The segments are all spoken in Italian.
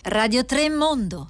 Radio 3 Mondo.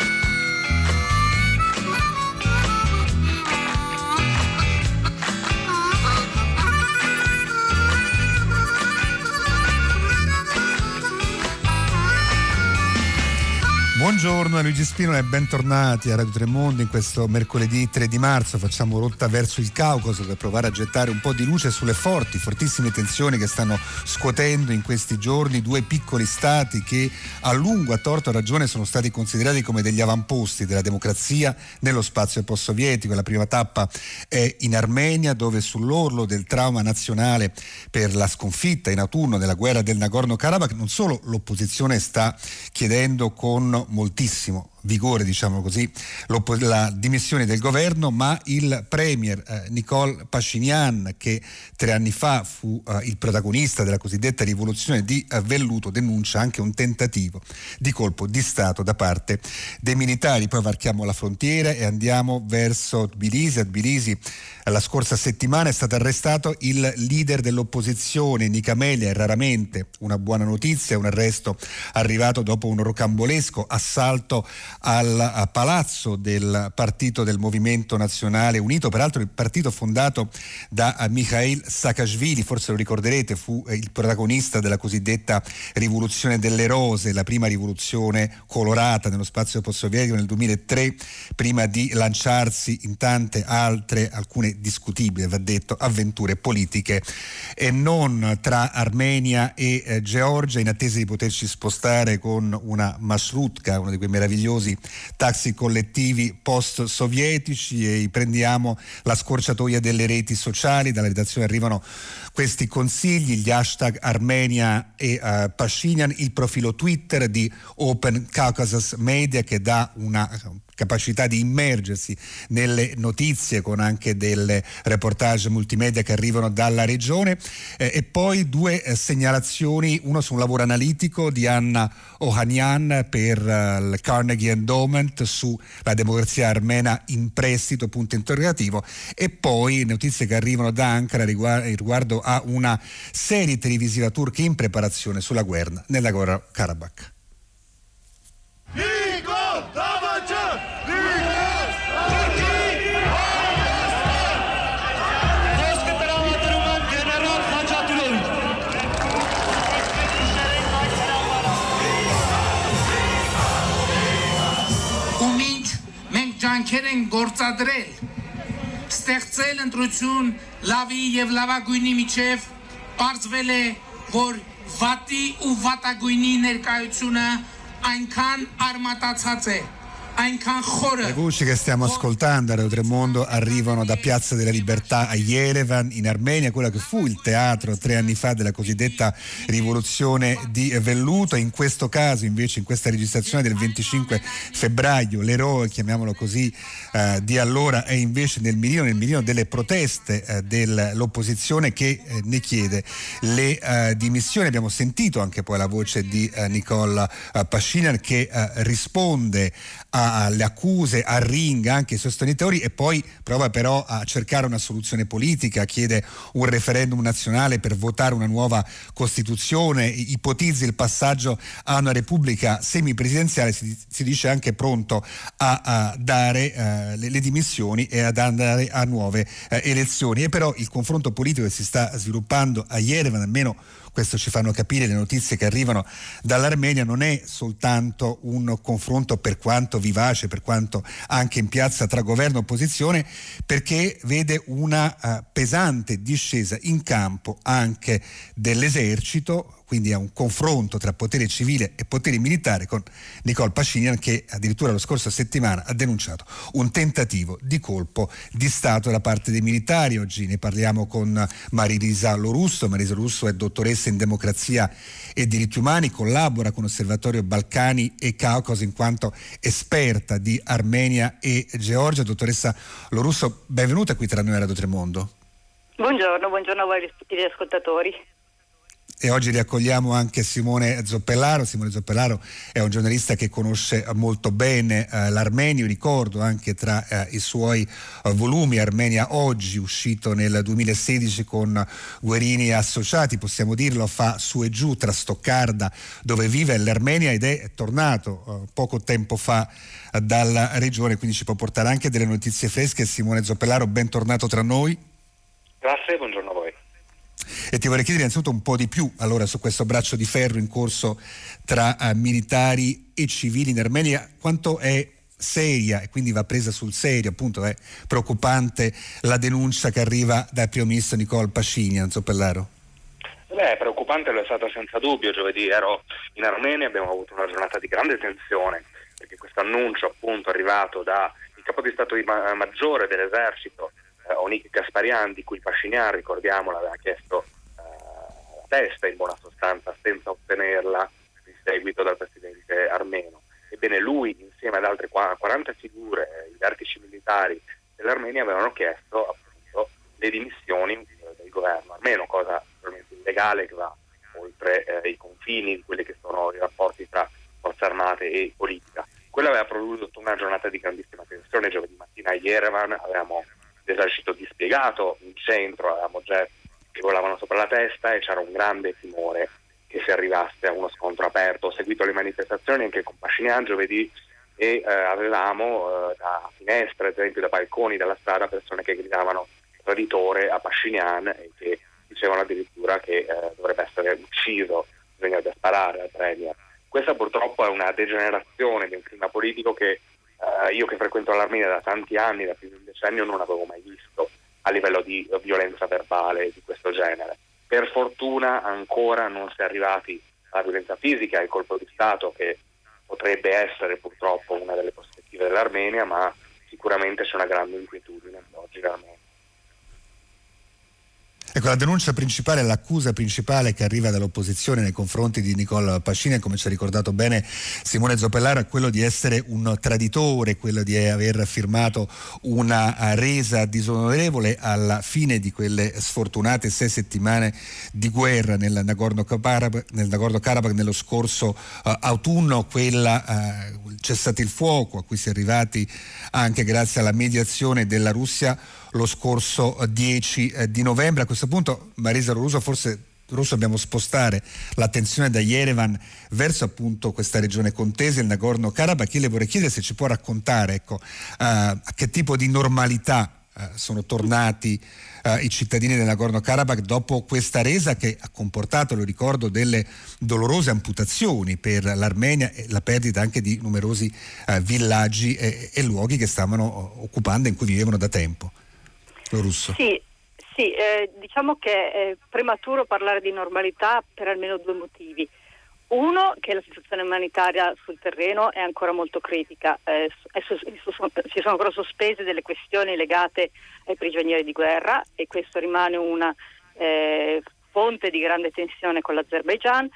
Buongiorno a Luigi Spinola e bentornati a Radio Tremondo in questo mercoledì 3 di marzo. Facciamo rotta verso il Caucaso per provare a gettare un po' di luce sulle fortissime tensioni che stanno scuotendo in questi giorni due piccoli stati che a lungo, a torto, a ragione sono stati considerati come degli avamposti della democrazia nello spazio post-sovietico. La prima tappa è in Armenia, dove sull'orlo del trauma nazionale per la sconfitta in autunno della guerra del Nagorno-Karabakh non solo l'opposizione sta chiedendo con moltissimo vigore, diciamo così, la dimissione del governo, ma il premier Nikol Pashinyan, che 3 anni fa fu il protagonista della cosiddetta rivoluzione di velluto, denuncia anche un tentativo di colpo di Stato da parte dei militari. Poi varchiamo la frontiera e andiamo verso Tbilisi. A Tbilisi la scorsa settimana è stato arrestato il leader dell'opposizione Nika Melia, e raramente una buona notizia, un arresto arrivato dopo un rocambolesco assalto al palazzo del partito del Movimento Nazionale Unito, peraltro il partito fondato da Mikhail Saakashvili. Forse lo ricorderete, fu il protagonista della cosiddetta rivoluzione delle rose, la prima rivoluzione colorata nello spazio post-sovietico nel 2003, prima di lanciarsi in tante altre, alcune discutibili, va detto, avventure politiche e non, tra Armenia e Georgia, in attesa di poterci spostare con una marshrutka, uno di quei meravigliosi taxi collettivi post-sovietici, e prendiamo la scorciatoia delle reti sociali. Dalla redazione arrivano questi consigli: gli hashtag Armenia e Pashinyan, il profilo Twitter di Open Caucasus Media, che dà una capacità di immergersi nelle notizie con anche delle reportage multimedia che arrivano dalla regione, e poi 2 segnalazioni, uno su un lavoro analitico di Anna Ohanian per il Carnegie Endowment sulla democrazia armena in prestito, punto interrogativo, e poi notizie che arrivano da Ankara riguardo a una serie televisiva turca in preparazione sulla guerra nel Nagorno-Karabakh. Ջանքեր են գործադրել, ստեղծել ընտրություն լավի եւ լավագույնի միջև, պարզվել է, որ վատի ու վատագույնի ներկայությունը այնքան արմատացած է, այնքան խորը. Le voci che stiamo ascoltando a Radio Tremondo arrivano da Piazza della Libertà a Yerevan, in Armenia, quella che fu il teatro 3 anni fa della cosiddetta rivoluzione di velluto. In questo caso, invece, in questa registrazione del 25 febbraio, l'eroe, chiamiamolo così, di allora è invece nel mirino delle proteste dell'opposizione, che ne chiede le dimissioni. Abbiamo sentito anche poi la voce di Nikol Pashinyan, che risponde alle accuse, arringa anche i sostenitori e poi prova però a cercare una soluzione politica, chiede un referendum nazionale per votare una nuova Costituzione, ipotizza il passaggio a una repubblica semipresidenziale, si dice anche pronto a dare le dimissioni e ad andare a nuove elezioni. E però il confronto politico che si sta sviluppando a Yerevan, almeno questo ci fanno capire le notizie che arrivano dall'Armenia, non è soltanto un confronto, per quanto vivace, per quanto anche in piazza, tra governo e opposizione, perché vede una pesante discesa in campo anche dell'esercito, quindi è un confronto tra potere civile e potere militare, con Nikol Pashinyan che addirittura la scorsa settimana ha denunciato un tentativo di colpo di Stato da parte dei militari. Oggi ne parliamo con Marisa Lorusso. Marisa Lorusso è dottoressa in democrazia e diritti umani, collabora con Osservatorio Balcani e Caucaso in quanto esperta di Armenia e Georgia. Dottoressa Lorusso, benvenuta qui tra noi a Radio Tremondo. Buongiorno a voi ascoltatori. E oggi riaccogliamo anche Simone Zoppellaro. Simone Zoppellaro è un giornalista che conosce molto bene l'Armenio. Ricordo anche tra i suoi volumi Armenia Oggi, uscito nel 2016 con Guerini Associati, possiamo dirlo, fa su e giù tra Stoccarda, dove vive l'Armenia, ed è tornato poco tempo fa dalla regione, quindi ci può portare anche delle notizie fresche. Simone Zoppellaro, bentornato tra noi. Grazie, buongiorno a voi. E ti vorrei chiedere innanzitutto un po' di più allora su questo braccio di ferro in corso tra militari e civili in Armenia. Quanto è seria, e quindi va presa sul serio, appunto è preoccupante la denuncia che arriva dal primo ministro Nicole Pashinyan, Zoppellaro? Preoccupante lo è stata senza dubbio. Giovedì ero in Armenia, abbiamo avuto una giornata di grande tensione, perché questo annuncio appunto arrivato dal capo di Stato Maggiore dell'esercito, Onik Gasparian, di cui Pashinyan, ricordiamolo, aveva chiesto la testa in buona sostanza senza ottenerla in seguito dal presidente armeno. Ebbene, lui insieme ad altre 40 figure, i vertici militari dell'Armenia, avevano chiesto appunto le dimissioni del governo armeno, cosa probabilmente illegale che va oltre i confini di quelli che sono i rapporti tra forze armate e politica. Quello aveva prodotto una giornata di grandissima tensione. Giovedì mattina a Yerevan avevamo l'esercito dispiegato in centro, avevamo jet che volavano sopra la testa e c'era un grande timore che si arrivasse a uno scontro aperto. Ho seguito le manifestazioni anche con Pashinyan giovedì e avevamo da finestre, ad esempio da balconi della strada, persone che gridavano traditore a Pashinyan e che dicevano addirittura che dovrebbe essere ucciso, bisognerebbe sparare al premier. Questa purtroppo è una degenerazione di un clima politico che io, che frequento l'Armenia da tanti anni, da più di un decennio, non avevo mai visto a livello di violenza verbale di questo genere. Per fortuna ancora non si è arrivati alla violenza fisica, al colpo di Stato, che potrebbe essere purtroppo una delle prospettive dell'Armenia, ma sicuramente c'è una grande inquietudine oggi in Armenia. Ecco, la denuncia principale, l'accusa principale che arriva dall'opposizione nei confronti di Nicole Pashinyan, come ci ha ricordato bene Simone Zoppellaro, è quello di essere un traditore, quello di aver firmato una resa disonorevole alla fine di quelle sfortunate 6 settimane di guerra nel Nagorno-Karabakh nello scorso autunno, quella cessate il fuoco a cui si è arrivati anche grazie alla mediazione della Russia lo scorso 10 di novembre. A questo punto, Marisa Lorusso, forse dobbiamo spostare l'attenzione da Yerevan verso appunto questa regione contesa, il Nagorno-Karabakh. Io le vorrei chiedere se ci può raccontare a che tipo di normalità sono tornati i cittadini del Nagorno-Karabakh dopo questa resa che ha comportato, lo ricordo, delle dolorose amputazioni per l'Armenia e la perdita anche di numerosi villaggi e luoghi che stavano occupando e in cui vivevano da tempo. Russo. Sì, diciamo che è prematuro parlare di normalità per almeno 2 motivi. Uno, che la situazione umanitaria sul terreno è ancora molto critica, si sono ancora sospese delle questioni legate ai prigionieri di guerra e questo rimane una fonte di grande tensione con l'Azerbaigian.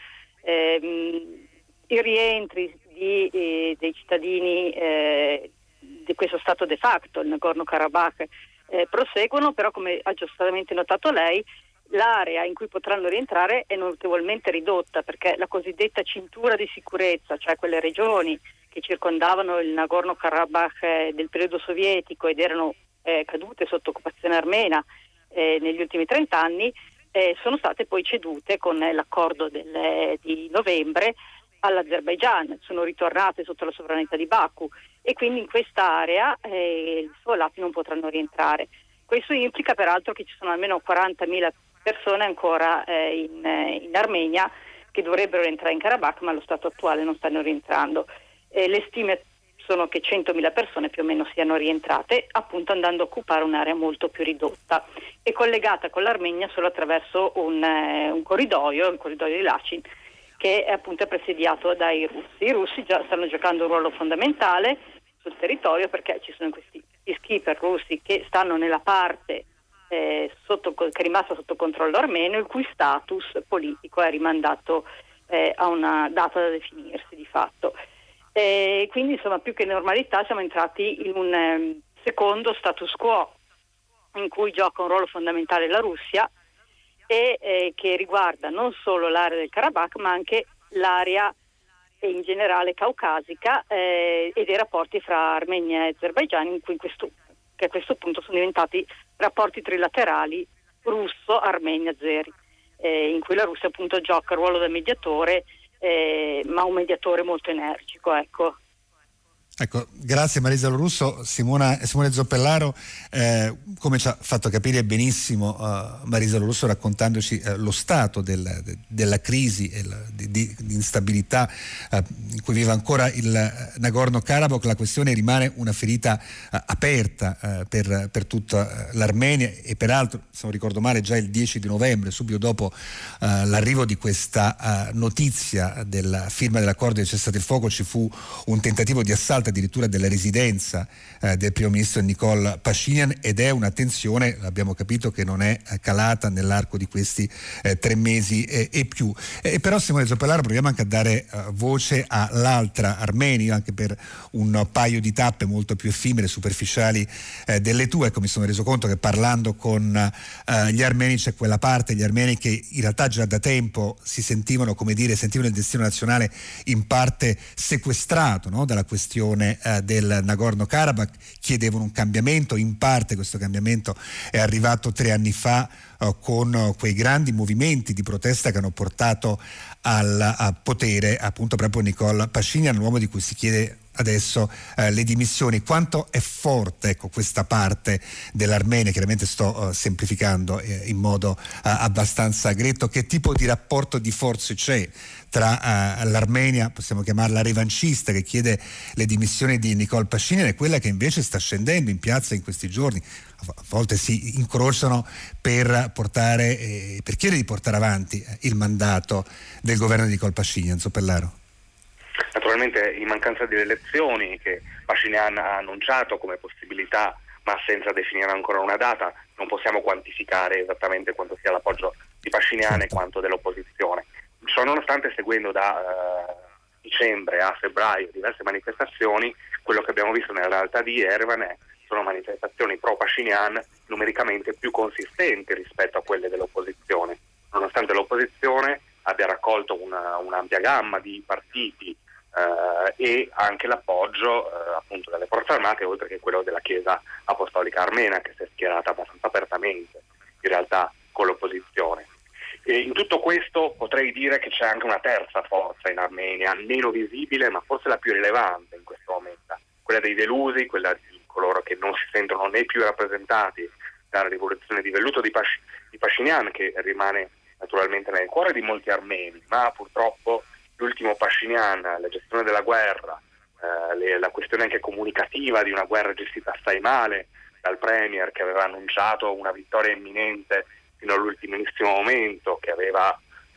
I rientri dei cittadini di questo stato de facto, il Nagorno-Karabakh, proseguono, però come ha giustamente notato lei, l'area in cui potranno rientrare è notevolmente ridotta, perché la cosiddetta cintura di sicurezza, cioè quelle regioni che circondavano il Nagorno-Karabakh del periodo sovietico ed erano cadute sotto occupazione armena negli ultimi 30 anni, sono state poi cedute con l'accordo di novembre all'Azerbaigian, sono ritornate sotto la sovranità di Baku e quindi in quest'area gli sfollati non potranno rientrare. Questo implica peraltro che ci sono almeno 40.000 persone ancora in Armenia che dovrebbero rientrare in Karabakh, ma allo stato attuale non stanno rientrando. Le stime sono che 100.000 persone più o meno siano rientrate, appunto andando a occupare un'area molto più ridotta e collegata con l'Armenia solo attraverso un corridoio, il corridoio di Lachin, che è appunto presidiato dai russi. I russi già stanno giocando un ruolo fondamentale sul territorio, perché ci sono questi peacekeeper russi che stanno nella parte che è rimasta sotto controllo armeno, il cui status politico è rimandato a una data da definirsi di fatto. Quindi insomma, più che normalità, siamo entrati in un secondo status quo in cui gioca un ruolo fondamentale la Russia e che riguarda non solo l'area del Karabakh ma anche l'area in generale caucasica e dei rapporti fra Armenia e Azerbaigian, che a questo punto sono diventati rapporti trilaterali russo-armenia-azeri, in cui la Russia appunto gioca il ruolo da mediatore, ma un mediatore molto energico, ecco. Ecco, grazie Marisa Lorusso. Simone Zoppellaro, come ci ha fatto capire benissimo Marisa Lorusso raccontandoci lo stato della crisi e di instabilità in cui vive ancora il Nagorno-Karabakh, la questione rimane una ferita aperta per tutta l'Armenia, e peraltro, se non ricordo male, già il 10 di novembre, subito dopo l'arrivo di questa notizia della firma dell'accordo di cessate il fuoco, ci fu un tentativo di assalto addirittura della residenza del primo ministro Nikol Pashinyan, ed è una tensione, abbiamo capito, che non è calata nell'arco di questi 3 mesi e più. Però Simone Zoppellaro, proviamo anche a dare voce all'altra Armenia, anche per un paio di tappe molto più effimere, superficiali delle tue. Ecco, mi sono reso conto che parlando con gli armeni c'è quella parte, gli armeni che in realtà già da tempo sentivano il destino nazionale in parte sequestrato, no, dalla questione del Nagorno-Karabakh, chiedevano un cambiamento. In parte questo cambiamento è arrivato 3 anni fa con quei grandi movimenti di protesta che hanno portato al potere appunto proprio Nikol Pashinyan, l'uomo di cui si chiede adesso le dimissioni. Quanto è forte, ecco, questa parte dell'Armenia? Chiaramente sto semplificando in modo abbastanza gretto. Che tipo di rapporto di forze c'è tra l'Armenia, possiamo chiamarla revancista, che chiede le dimissioni di Nikol Pashinyan, e quella che invece sta scendendo in piazza in questi giorni? A volte si incrociano per chiedere di portare avanti il mandato del governo di Nikol Pashinyan. Zoppellaro. Naturalmente, in mancanza di elezioni che Pashinyan ha annunciato come possibilità, ma senza definire ancora una data, non possiamo quantificare esattamente quanto sia l'appoggio di Pashinyan e quanto dell'opposizione. Ciò nonostante, seguendo da dicembre a febbraio diverse manifestazioni, quello che abbiamo visto nella realtà di Yerevan sono manifestazioni pro Pashinyan numericamente più consistenti rispetto a quelle dell'opposizione, nonostante l'opposizione abbia raccolto un'ampia gamma di partiti e anche l'appoggio appunto delle forze armate, oltre che quello della Chiesa Apostolica Armena, che si è schierata abbastanza apertamente in realtà con l'opposizione. E in tutto questo potrei dire che c'è anche una terza forza in Armenia, meno visibile ma forse la più rilevante in questo momento, quella dei delusi, quella di coloro che non si sentono né più rappresentati dalla rivoluzione di velluto di Pashinyan, che rimane naturalmente nel cuore di molti armeni, ma purtroppo l'ultimo Pashinyan, la gestione della guerra, la questione anche comunicativa di una guerra gestita assai male dal premier, che aveva annunciato una vittoria imminente fino all'ultimissimo momento, che aveva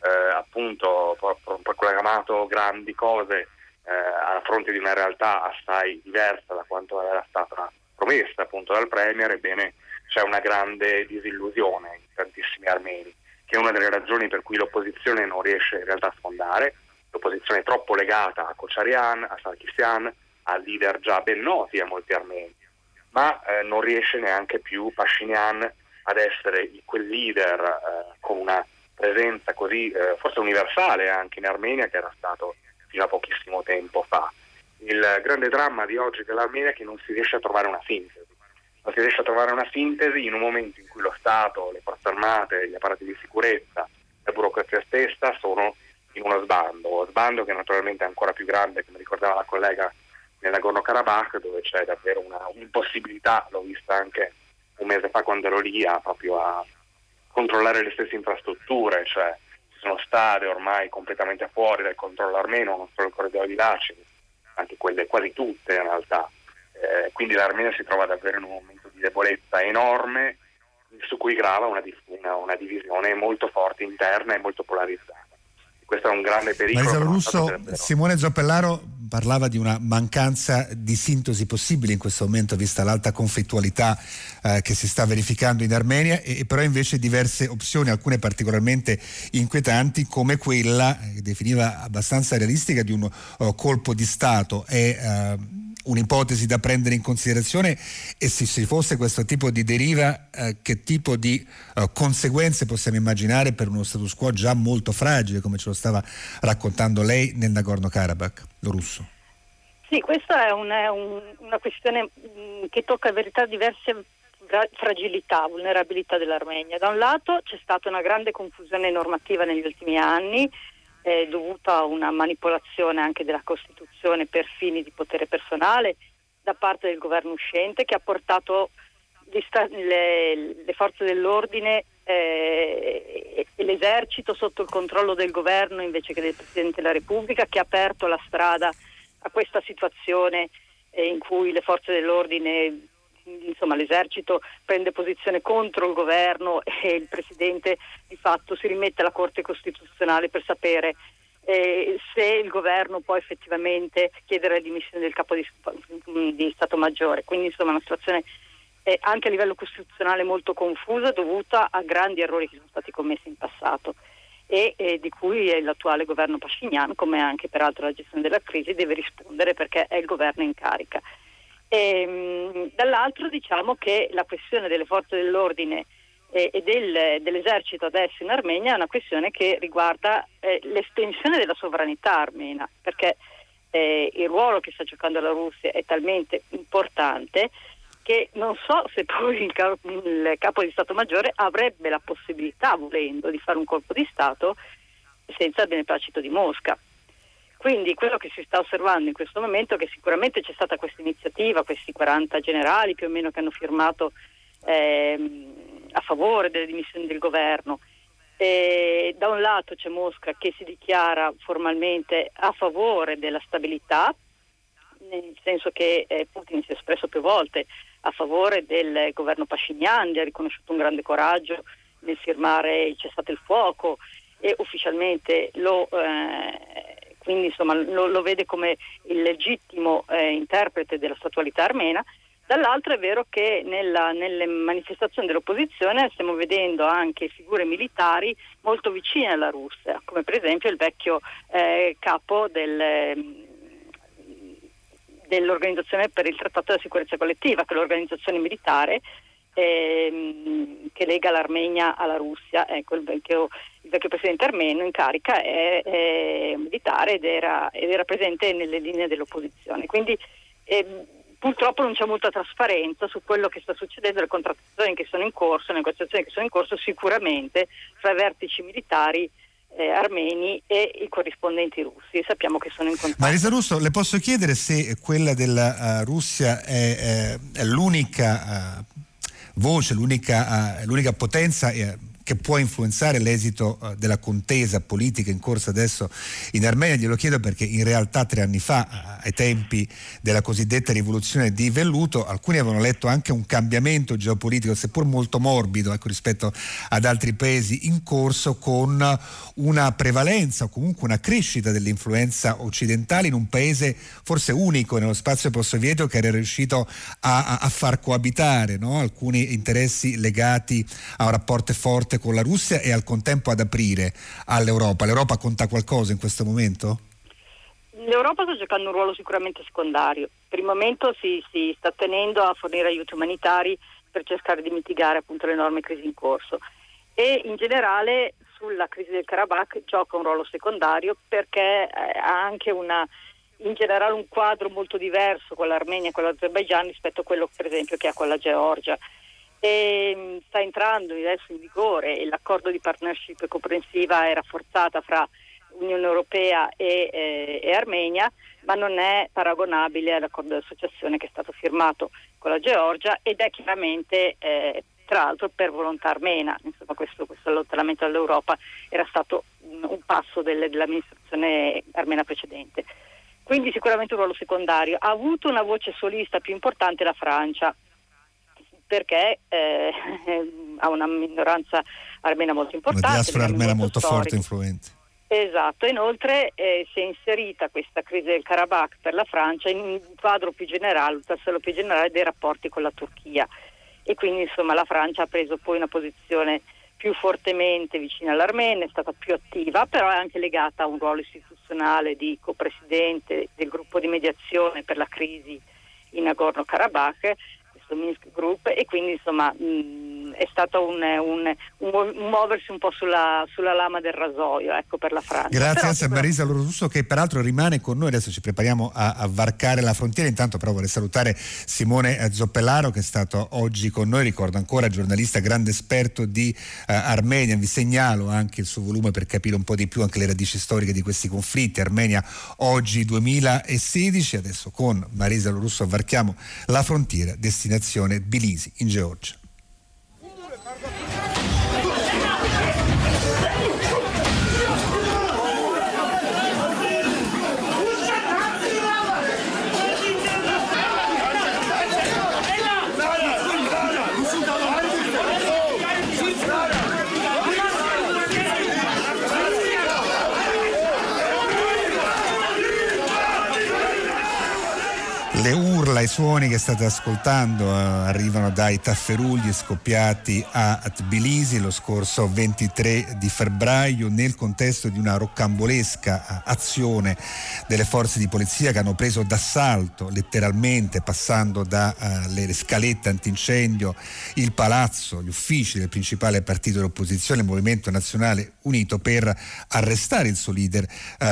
appunto proclamato grandi cose a fronte di una realtà assai diversa da quanto era stata promessa appunto dal premier. Ebbene, c'è una grande disillusione in tantissimi armeni, che è una delle ragioni per cui l'opposizione non riesce in realtà a sfondare. L'opposizione è troppo legata a Kocharyan, a Sarkisyan, a leader già ben noti a molti armeni, ma non riesce neanche più Pashinyan ad essere quel leader con una presenza così forse universale anche in Armenia, che era stato fino a pochissimo tempo fa. Il grande dramma di oggi dell'Armenia è che non si riesce a trovare una sintesi. Non si riesce a trovare una sintesi in un momento in cui lo Stato, le forze armate, gli apparati di sicurezza, la burocrazia stessa sono in uno sbando che naturalmente è ancora più grande, come ricordava la collega, nel Nagorno-Karabakh, dove c'è davvero un'impossibilità, l'ho vista anche un mese fa quando ero lì, proprio a controllare le stesse infrastrutture, cioè ci sono strade ormai completamente fuori dal controllo armeno, non solo il corridoio di Lachin, anche quelle quasi tutte in realtà. Quindi l'Armenia si trova davvero in un momento di debolezza enorme, su cui grava una divisione molto forte interna e molto polarizzata. Questo è un grande pericolo. Marisa Lorusso, Simone Zoppellaro parlava di una mancanza di sintesi possibile in questo momento, vista l'alta conflittualità che si sta verificando in Armenia, e però invece diverse opzioni, alcune particolarmente inquietanti, come quella che definiva abbastanza realistica di un colpo di Stato. È un'ipotesi da prendere in considerazione, e se ci fosse questo tipo di deriva che tipo di conseguenze possiamo immaginare per uno status quo già molto fragile, come ce lo stava raccontando lei nel Nagorno-Karabakh, lo russo? Sì, questa è una questione che tocca in verità diverse fragilità, vulnerabilità dell'Armenia. Da un lato c'è stata una grande confusione normativa negli ultimi anni, dovuta a una manipolazione anche della Costituzione per fini di potere personale da parte del governo uscente, che ha portato le forze dell'ordine e l'esercito sotto il controllo del governo invece che del Presidente della Repubblica, che ha aperto la strada a questa situazione in cui le forze dell'ordine, insomma l'esercito, prende posizione contro il governo e il Presidente di fatto si rimette alla Corte Costituzionale per sapere se il governo può effettivamente chiedere le dimissioni del capo di Stato Maggiore. Quindi insomma una situazione anche a livello costituzionale molto confusa, dovuta a grandi errori che sono stati commessi in passato e di cui l'attuale governo Pashinyan, come anche peraltro la gestione della crisi, deve rispondere, perché è il governo in carica. Dall'altro diciamo che la questione delle forze dell'ordine e dell'esercito adesso in Armenia è una questione che riguarda l'estensione della sovranità armena, perché il ruolo che sta giocando la Russia è talmente importante che non so se poi il capo di Stato Maggiore avrebbe la possibilità, volendo, di fare un colpo di Stato senza il beneplacito di Mosca. Quindi quello che si sta osservando in questo momento è che sicuramente c'è stata questa iniziativa, questi 40 generali più o meno che hanno firmato a favore delle dimissioni del governo. Da un lato c'è Mosca che si dichiara formalmente a favore della stabilità, nel senso che Putin si è espresso più volte a favore del governo Pashinyan, gli ha riconosciuto un grande coraggio nel firmare il cessate il fuoco e ufficialmente quindi insomma lo vede come il legittimo interprete della statualità armena. Dall'altro è vero che nelle manifestazioni dell'opposizione stiamo vedendo anche figure militari molto vicine alla Russia, come per esempio il vecchio capo dell'Organizzazione per il Trattato della Sicurezza Collettiva, che è l'organizzazione militare che lega l'Armenia alla Russia. Ecco, il vecchio presidente armeno in carica è militare ed era presente nelle linee dell'opposizione. Quindi purtroppo non c'è molta trasparenza su quello che sta succedendo, le contrattazioni che sono in corso, le negoziazioni che sono in corso sicuramente fra i vertici militari armeni e i corrispondenti russi. Sappiamo che sono in contatto. Marisa Russo, le posso chiedere se quella della Russia è l'unica voce, l'unica potenza che può influenzare l'esito della contesa politica in corso adesso in Armenia? Glielo chiedo perché in realtà 3 anni fa, ai tempi della cosiddetta rivoluzione di velluto, alcuni avevano letto anche un cambiamento geopolitico, seppur molto morbido, rispetto ad altri paesi in corso, con una prevalenza o comunque una crescita dell'influenza occidentale in un paese forse unico nello spazio post-sovietico, che era riuscito a far coabitare, no? Alcuni interessi legati a un rapporto forte con la Russia e al contempo ad aprire all'Europa. L'Europa conta qualcosa in questo momento? L'Europa sta giocando un ruolo sicuramente secondario. Per il momento si sta tenendo a fornire aiuti umanitari per cercare di mitigare appunto l'enorme crisi in corso, e in generale sulla crisi del Karabakh gioca un ruolo secondario perché ha anche in generale un quadro molto diverso con l'Armenia e con l'Azerbaigian rispetto a quello per esempio che ha con la Georgia. E sta entrando adesso in vigore l'accordo di partnership comprensiva e rafforzata fra Unione Europea e Armenia, ma non è paragonabile all'accordo di associazione che è stato firmato con la Georgia ed è chiaramente tra l'altro per volontà armena. Insomma, questo allontanamento dall'Europa era stato un passo dell'amministrazione armena precedente. Quindi sicuramente un ruolo secondario. Ha avuto una voce solista più importante la Francia, perché ha una minoranza armena molto importante, una diaspora armena molto forte e storica. influente. Esatto, inoltre si è inserita questa crisi del Karabakh per la Francia in un quadro più generale, un tassello più generale dei rapporti con la Turchia, e quindi insomma la Francia ha preso poi una posizione più fortemente vicina all'Armenia, è stata più attiva, però è anche legata a un ruolo istituzionale di copresidente del gruppo di mediazione per la crisi in Nagorno-Karabakh, questo Minsk Group, e quindi insomma è stato un muoversi un po' sulla lama del rasoio, ecco, per la Francia. Grazie a Marisa Lorusso, che peraltro rimane con noi. Adesso ci prepariamo a varcare la frontiera. Intanto però vorrei salutare Simone Zoppellaro, che è stato oggi con noi, ricordo ancora, giornalista, grande esperto di Armenia. Vi segnalo anche il suo volume per capire un po' di più anche le radici storiche di questi conflitti. Armenia oggi 2016. Adesso con Marisa Lorusso varchiamo la frontiera, destinazione Tbilisi in Georgia. Le urla, i suoni che state ascoltando arrivano dai tafferugli scoppiati a Tbilisi lo scorso 23 di febbraio nel contesto di una roccambolesca azione delle forze di polizia che hanno preso d'assalto, letteralmente, passando dalle scalette antincendio, il palazzo, gli uffici del principale partito dell'opposizione, il Movimento Nazionale Unito, per arrestare il suo leader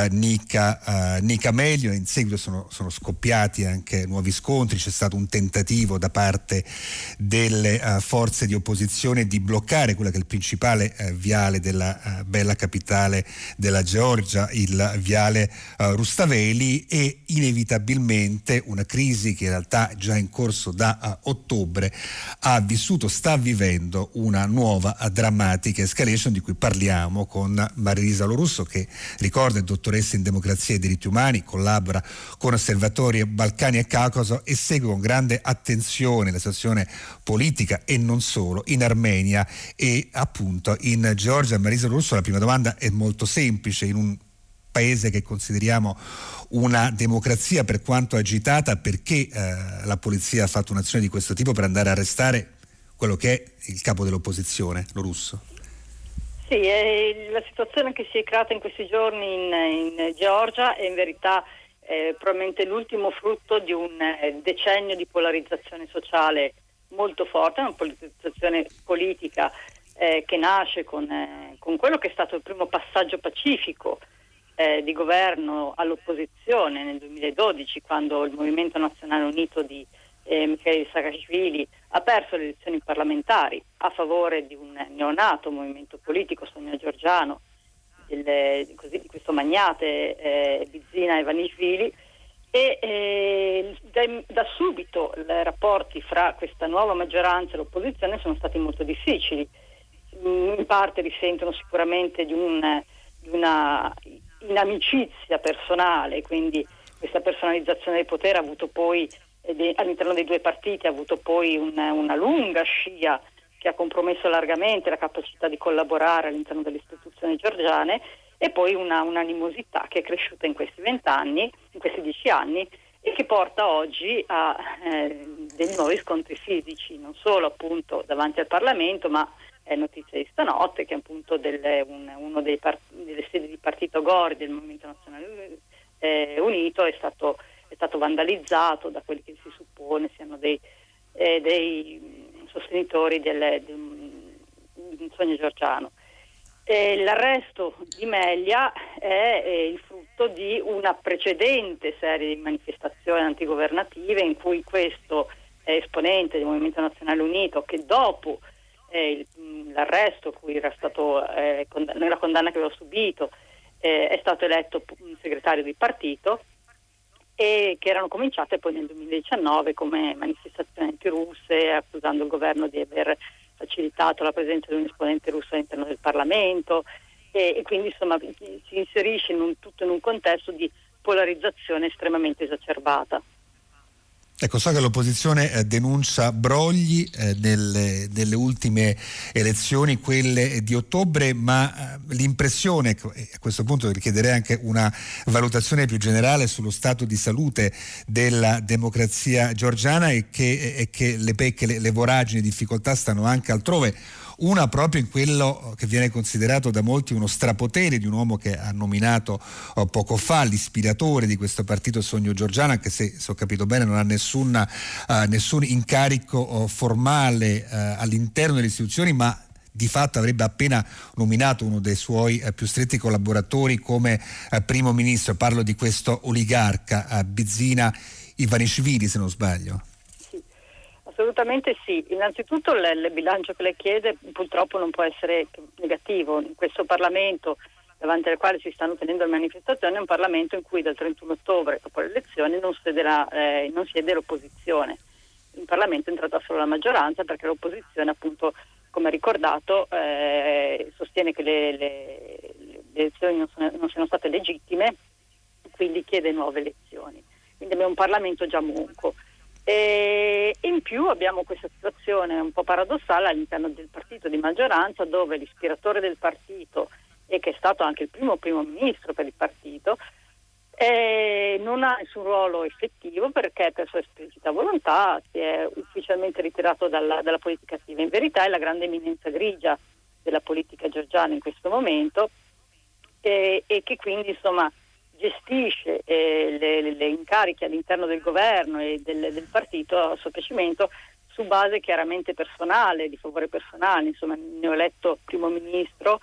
Nika Melio. In seguito sono scoppiati anche nuovi scontri, c'è stato un tentativo da parte delle forze di opposizione di bloccare quello che è il principale viale della bella capitale della Georgia, il viale Rustaveli, e inevitabilmente una crisi che in realtà è già in corso da ottobre sta vivendo una nuova drammatica escalation di cui parliamo con Marisa Lorusso, che ricorda è dottoressa in democrazia e diritti umani, collabora con Osservatorio Balcani e Caucaso e segue con grande attenzione la situazione politica e non solo in Armenia e appunto in Georgia. Marisa Lorusso, la prima domanda è molto semplice: in un paese che consideriamo una democrazia per quanto agitata, perché la polizia ha fatto un'azione di questo tipo per andare a arrestare quello che è il capo dell'opposizione, Lorusso? Sì, la situazione che si è creata in questi giorni in Georgia è in verità probabilmente l'ultimo frutto di un decennio di polarizzazione sociale molto forte, una polarizzazione politica che nasce con quello che è stato il primo passaggio pacifico di governo all'opposizione nel 2012, quando il Movimento Nazionale Unito di Mikhail Saakashvili ha perso le elezioni parlamentari a favore di un neonato movimento politico, Sonia Giorgiano, di questo magnate Bidzina Ivanishvili, e da subito i rapporti fra questa nuova maggioranza e l'opposizione sono stati molto difficili. In parte risentono sicuramente di una inimicizia personale, quindi questa personalizzazione del potere ha avuto poi all'interno dei due partiti ha avuto poi una lunga scia che ha compromesso largamente la capacità di collaborare all'interno delle istituzioni georgiane, e poi un'animosità che è cresciuta in questi 10 anni, e che porta oggi a dei nuovi scontri fisici, non solo appunto davanti al Parlamento, ma è notizia di stanotte che appunto uno delle sedi di partito Gori del Movimento Nazionale Unito è stato vandalizzato da quelli che si suppone siano dei sostenitori del sogno georgiano. L'arresto di Melia è il frutto di una precedente serie di manifestazioni antigovernative in cui questo esponente del Movimento Nazionale Unito, che dopo l'arresto, cui era stato nella condanna che aveva subito, è stato eletto segretario di partito, e che erano cominciate poi nel 2019 come manifestazioni antirusse, accusando il governo di aver facilitato la presenza di un esponente russo all'interno del Parlamento, e quindi insomma si inserisce in un contesto di polarizzazione estremamente esacerbata. Ecco, so che l'opposizione denuncia brogli nelle ultime elezioni, quelle di ottobre, ma l'impressione, a questo punto richiederei anche una valutazione più generale sullo stato di salute della democrazia georgiana, è che le pecche, le voragini, le difficoltà stanno anche altrove, una proprio in quello che viene considerato da molti uno strapotere di un uomo che ha nominato poco fa, l'ispiratore di questo partito Sogno Giorgiano, anche se ho capito bene non ha nessun incarico formale all'interno delle istituzioni, ma di fatto avrebbe appena nominato uno dei suoi più stretti collaboratori come primo ministro. Parlo di questo oligarca Bidzina Ivanishvili, se non sbaglio. Sì, assolutamente sì. Innanzitutto il bilancio che lei chiede purtroppo non può essere negativo. In questo Parlamento davanti al quale si stanno tenendo le manifestazioni è un Parlamento in cui dal 31 ottobre, dopo le elezioni, non siede l'opposizione. In Parlamento è entrata solo la maggioranza perché l'opposizione, appunto, come ricordato, sostiene che le elezioni non siano state legittime, quindi chiede nuove elezioni. Quindi abbiamo un Parlamento già monco. E in più abbiamo questa situazione un po' paradossale all'interno del partito di maggioranza, dove l'ispiratore del partito, e che è stato anche il primo ministro per il partito, non ha nessun ruolo effettivo perché per sua esplicita volontà si è ufficialmente ritirato dalla politica attiva. In verità è la grande eminenza grigia della politica georgiana in questo momento e che quindi insomma gestisce le incarichi all'interno del governo e del partito a suo piacimento su base chiaramente personale, di favore personale. Insomma, il neoeletto primo ministro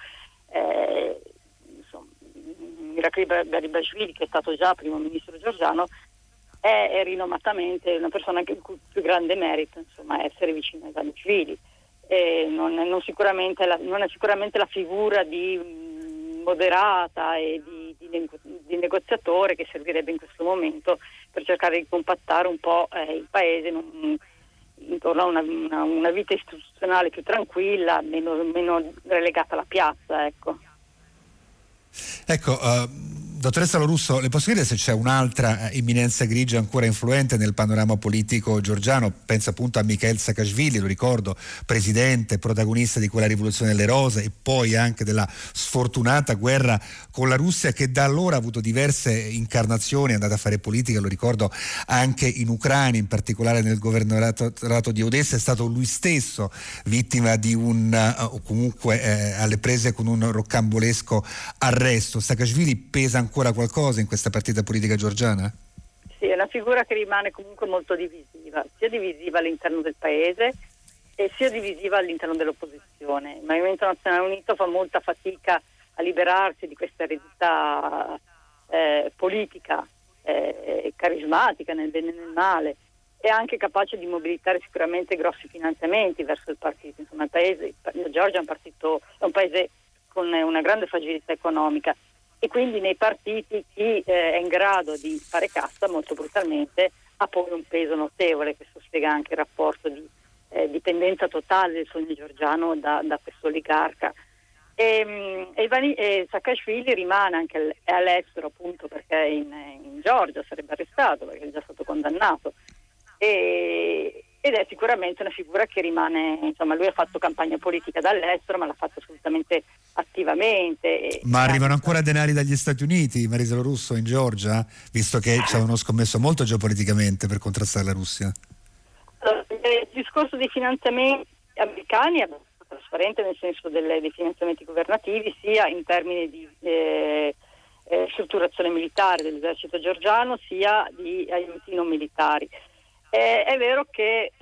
Irakli Garibashvili, che è stato già primo ministro georgiano, è rinomatamente una persona che il cui più grande merito, insomma, è essere vicino a Ivanishvili. Non è sicuramente la figura di moderata e di negoziatore che servirebbe in questo momento per cercare di compattare un po' il paese intorno a una vita istituzionale più tranquilla, meno relegata alla piazza, ecco. Ecco, dottoressa Lorusso, le posso chiedere se c'è un'altra eminenza grigia ancora influente nel panorama politico georgiano? Penso appunto a Mikhail Saakashvili, lo ricordo, presidente, protagonista di quella rivoluzione delle rose e poi anche della sfortunata guerra con la Russia, che da allora ha avuto diverse incarnazioni, è andata a fare politica, lo ricordo, anche in Ucraina, in particolare nel governorato di Odessa. È stato lui stesso vittima di o comunque alle prese con un roccambolesco arresto. Saakashvili pesa ancora qualcosa in questa partita politica georgiana? Sì, è una figura che rimane comunque molto divisiva, sia divisiva all'interno del paese e sia divisiva all'interno dell'opposizione. Il Movimento Nazionale Unito fa molta fatica a liberarsi di questa eredità politica carismatica nel bene e nel male, e anche capace di mobilitare sicuramente grossi finanziamenti verso il partito. Insomma, la Georgia è un paese con una grande fragilità economica, e quindi nei partiti chi è in grado di fare cassa molto brutalmente ha poi un peso notevole. Questo spiega anche il rapporto di dipendenza totale del Sogno Giorgiano da questo oligarca. E Saakashvili rimane anche all'estero, appunto perché in Georgia sarebbe arrestato perché è già stato condannato, ed è sicuramente una figura che rimane, insomma, lui ha fatto campagna politica dall'estero, ma l'ha fatto assolutamente attivamente. Ma arrivano ancora denari dagli Stati Uniti, Marisa Lorusso, in Georgia, visto che ci avevano scommesso molto geopoliticamente per contrastare la Russia? Il discorso dei finanziamenti americani è trasparente, nel senso dei finanziamenti governativi, sia in termini di strutturazione militare dell'esercito georgiano, sia di aiuti non militari. È vero che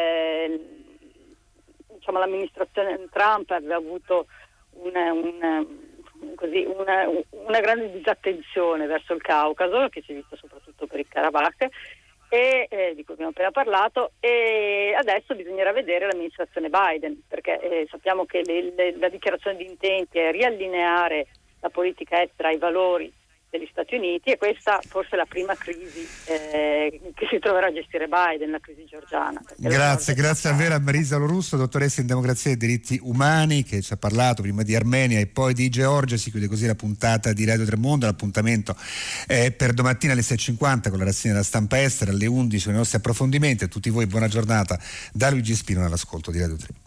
l'amministrazione Trump aveva avuto una grande disattenzione verso il Caucaso, che si è vista soprattutto per il Karabakh, di cui abbiamo appena parlato, e adesso bisognerà vedere l'amministrazione Biden, perché sappiamo che la dichiarazione di intenti è riallineare la politica estera ai valori degli Stati Uniti, e questa forse è la prima crisi che si troverà a gestire Biden, la crisi georgiana. Grazie davvero a Marisa Lorusso, dottoressa in democrazia e diritti umani, che ci ha parlato prima di Armenia e poi di Georgia. Si chiude così la puntata di Radio Tremondo. L'appuntamento è per domattina alle 6.50 con la rassegna della stampa estera, alle 11 con i nostri approfondimenti. A tutti voi buona giornata da Luigi Spino all'ascolto di Radio 3.